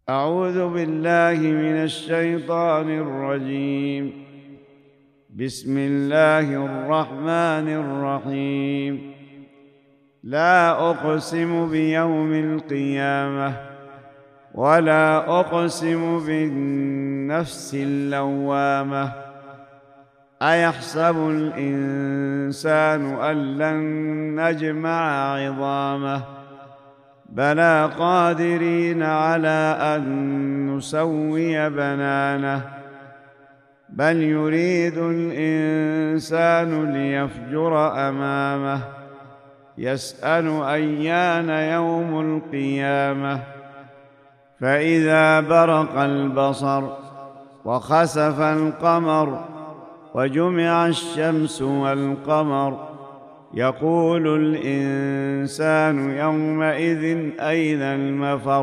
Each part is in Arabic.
أعوذ بالله من الشيطان الرجيم. بسم الله الرحمن الرحيم. لا أقسم بيوم القيامة ولا أقسم بالنفس اللوامة. أيحسب الإنسان أن لن نجمع عظامه بلى قادرين على أن نسوي بنانه بل يريد الإنسان ليفجر أمامه يسأل أيان يوم القيامة. فإذا برق البصر وخسف القمر وجمع الشمس والقمر يقول الإنسان يومئذ أين المفر.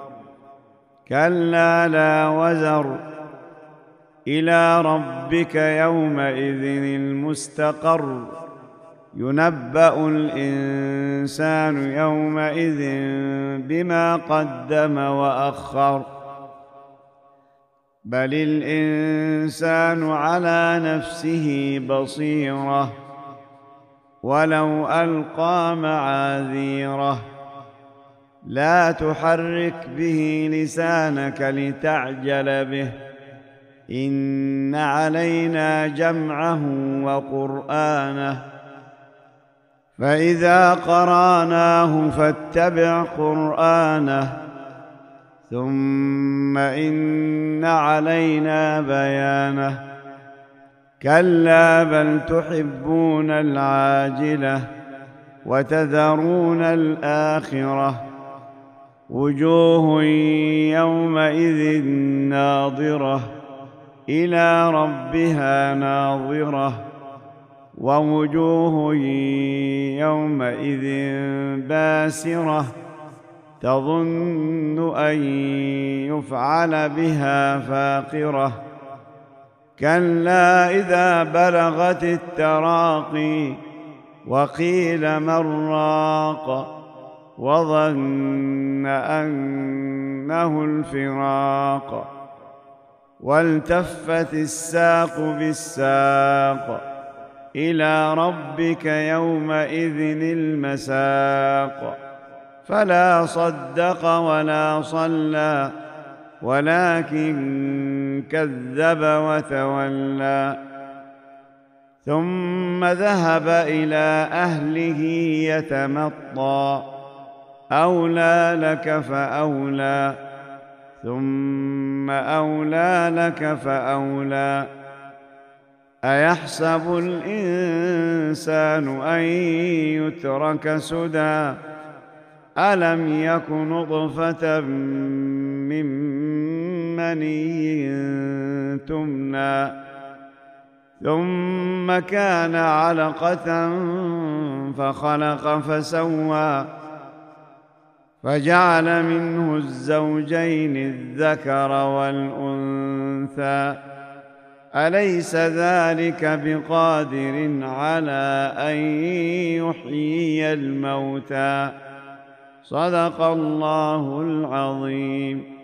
كلا لا وزر إلى ربك يومئذ المستقر. ينبأ الإنسان يومئذ بما قدم وأخر. بل الإنسان على نفسه بصيرة ولو ألقى معاذيره. لا تحرك به لسانك لتعجل به إن علينا جمعه وقرآنه فإذا قرأناه فاتبع قرآنه ثم إن علينا بيانه. كلا بل تحبون العاجلة وتذرون الآخرة. وجوه يومئذ ناظرة إلى ربها ناظرة ووجوه يومئذ باسرة تظن أن يفعل بها فاقرة. كلا إذا بلغت التراقي وقيل من راق وظن أنه الفراق والتفت الساق بالساق إلى ربك يومئذ المساق. فلا صدق ولا صلى ولكن كذب وتولى ثم ذهب إلى أهله يتمطى. أولى لك فأولى ثم أولى لك فأولى. أيحسب الإنسان أن يترك سدى ألم يك نطفة من مني تمنى ثم كان علقة فخلق فسوى فجعل منه الزوجين الذكر والأنثى. أليس ذلك بقادر على أن يحيي الموتى. صدق الله العظيم.